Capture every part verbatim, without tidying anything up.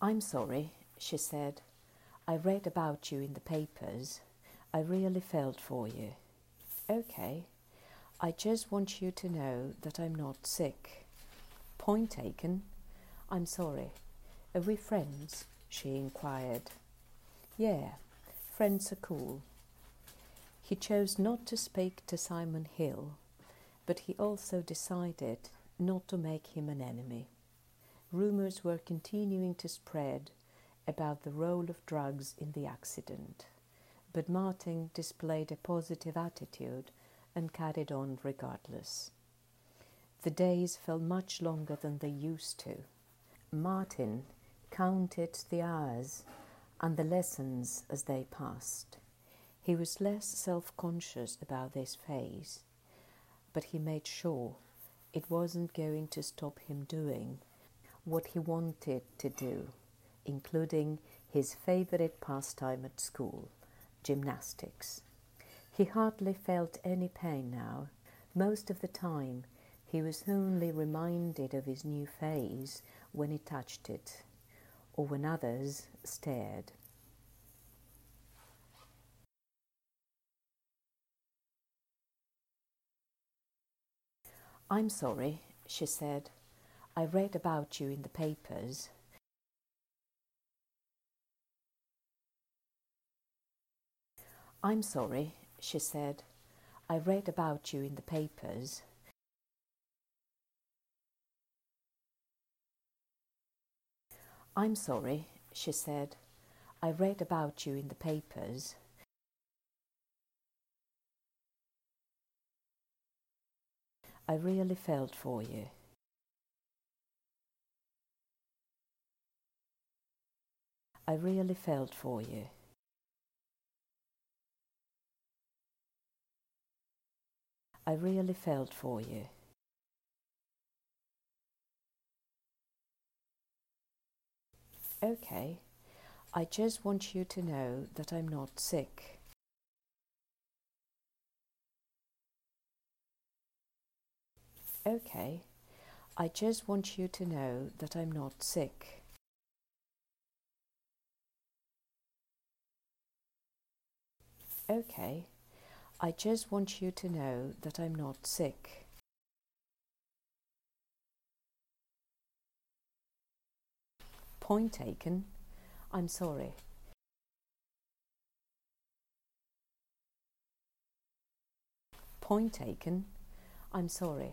"I'm sorry," she said. "I read about you in the papers. I really felt for you." "Okay. I just want you to know that I'm not sick." "Point taken. I'm sorry. Are we friends?" she inquired. "Yeah, friends are cool." He chose not to speak to Simon Hill, but he also decided not to make him an enemy. Rumours were continuing to spread about the role of drugs in the accident, but Martin displayed a positive attitude and carried on regardless. The days felt much longer than they used to. Martin counted the hours and the lessons as they passed. He was less self-conscious about this phase, but he made sure it wasn't going to stop him doing what he wanted to do, including his favourite pastime at school, gymnastics. He hardly felt any pain now. Most of the time, he was only reminded of his new phase when he touched it, or when others stared. "I'm sorry," she said. "I read about you in the papers. "I'm sorry," she said. "I read about you in the papers." "I'm sorry," she said. "I read about you in the papers." "I really felt for you." "I really felt for you." "I really felt for you." "Okay. I just want you to know that I'm not sick." "Okay. I just want you to know that I'm not sick." "Okay. I just want you to know that I'm not sick." "Point taken. I'm sorry." "Point taken. I'm sorry."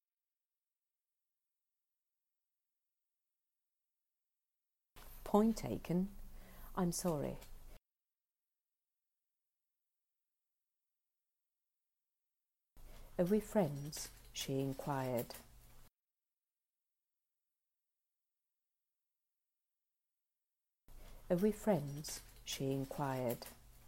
"Point taken. I'm sorry." "Are we friends?" she inquired. "Are we friends?" she inquired.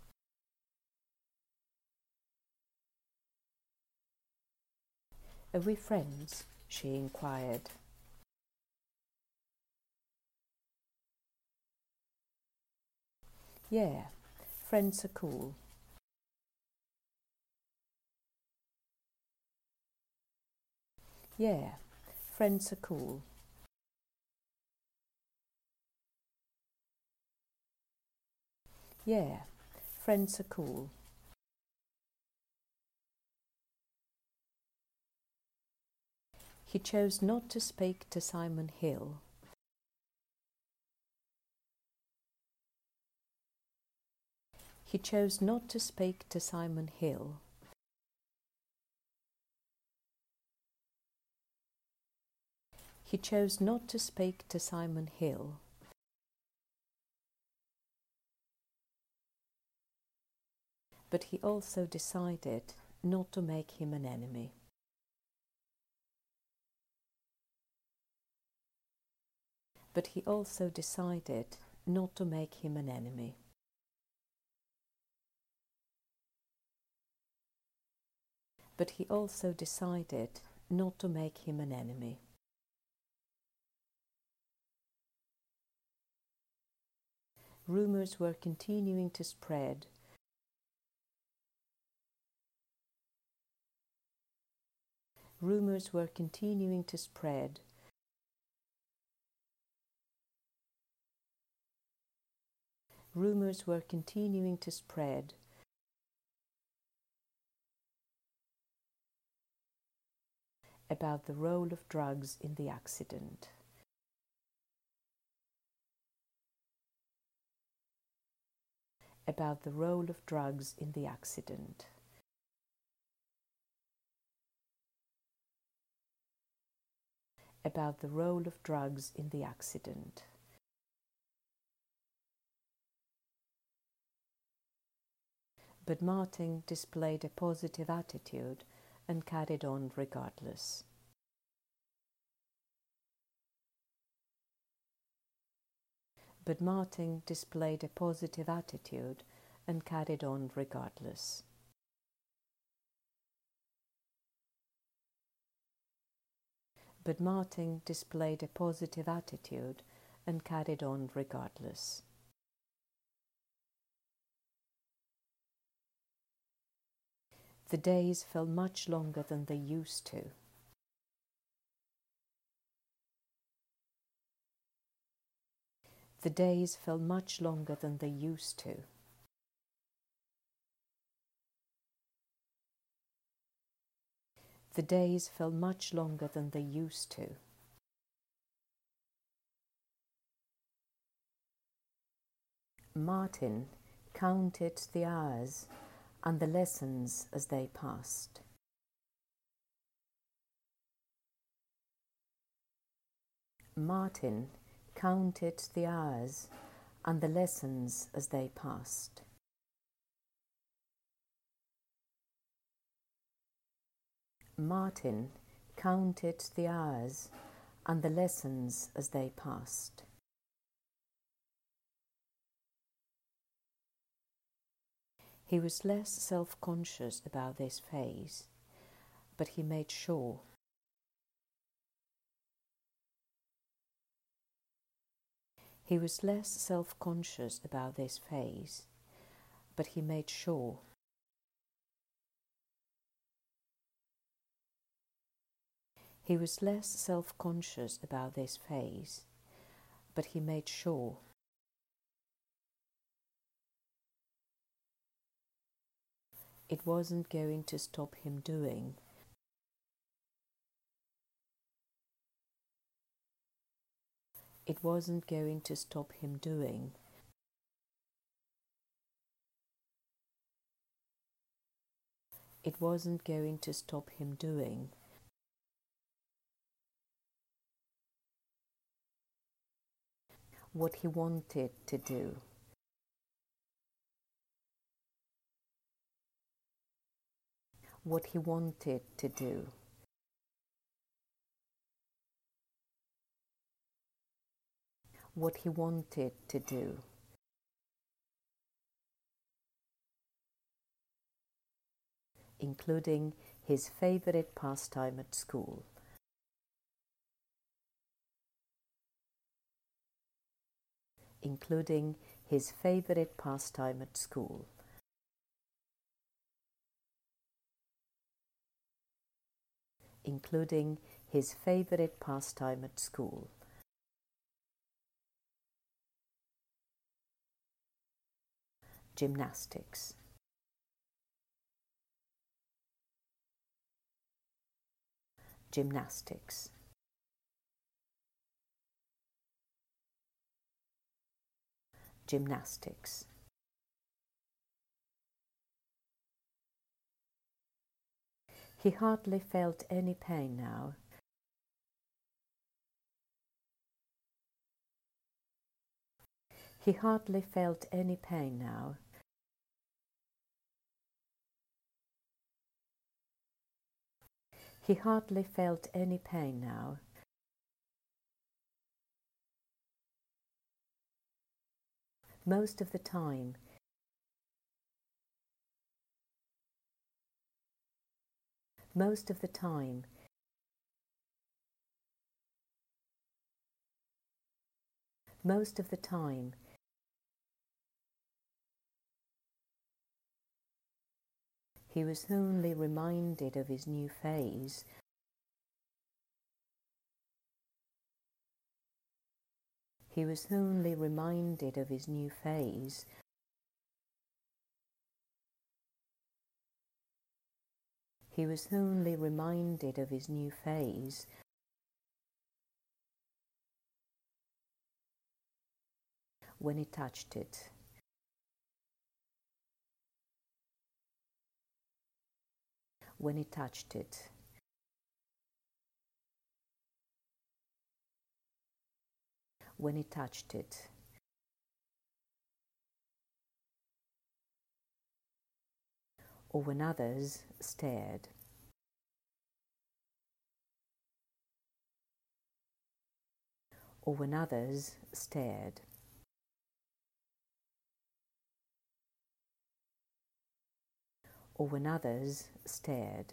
"Are we friends?" she inquired. "Yeah, friends are cool." "Yeah, friends are cool." "Yeah, friends are cool." He chose not to speak to Simon Hill. He chose not to speak to Simon Hill. He chose not to speak to Simon Hill. But he also decided not to make him an enemy. But he also decided not to make him an enemy. But he also decided not to make him an enemy. Rumours were continuing to spread Rumours were continuing to spread Rumours were continuing to spread about the role of drugs in the accident. About the role of drugs in the accident. About the role of drugs in the accident. But Martin displayed a positive attitude and carried on regardless. But Martin displayed a positive attitude and carried on regardless. But Martin displayed a positive attitude and carried on regardless. The days felt much longer than they used to. The days felt much longer than they used to. The days felt much longer than they used to. Martin counted the hours and the lessons as they passed. Martin counted the hours and the lessons as they passed. Martin counted the hours and the lessons as they passed. He was less self-conscious about this phase, but he made sure. He was less self-conscious about this phase, but he made sure. He was less self-conscious about this phase, but he made sure. It wasn't going to stop him doing. It wasn't going to stop him doing. It wasn't going to stop him doing. What he wanted to do. What he wanted to do. What he wanted to do. Including his favorite pastime at school. Including his favorite pastime at school. Including his favorite pastime at school. Gymnastics. Gymnastics. Gymnastics. He hardly felt any pain now. He hardly felt any pain now. He hardly felt any pain now. Most of the time. Most of the time. Most of the time. He was only reminded of his new phase. He was only reminded of his new phase He was only reminded of his new phase when he touched it. When he touched it. When he touched it. Or when others stared. Or when others stared. Or when others stared.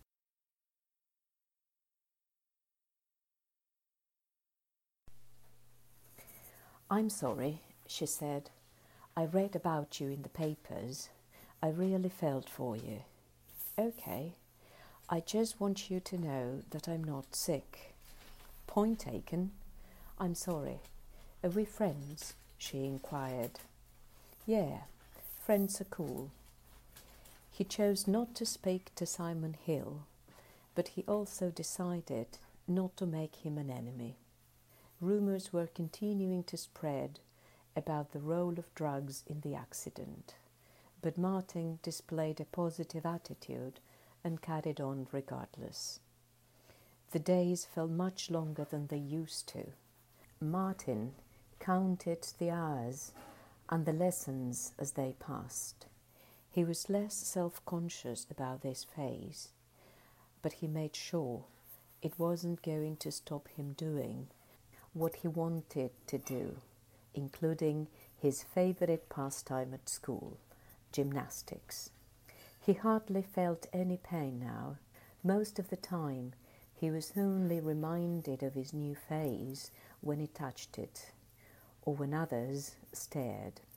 "I'm sorry," she said. "I read about you in the papers. I really felt for you." "Okay. I just want you to know that I'm not sick." "Point taken. I'm sorry. Are we friends?" she inquired. "Yeah, friends are cool." He chose not to speak to Simon Hill, but he also decided not to make him an enemy. Rumours were continuing to spread about the role of drugs in the accident, but Martin displayed a positive attitude and carried on regardless. The days felt much longer than they used to. Martin counted the hours and the lessons as they passed. He was less self-conscious about this phase, but he made sure it wasn't going to stop him doing what he wanted to do, including his favourite pastime at school, gymnastics. He hardly felt any pain now. Most of the time, he was only reminded of his new phase when he touched it, or when others stared.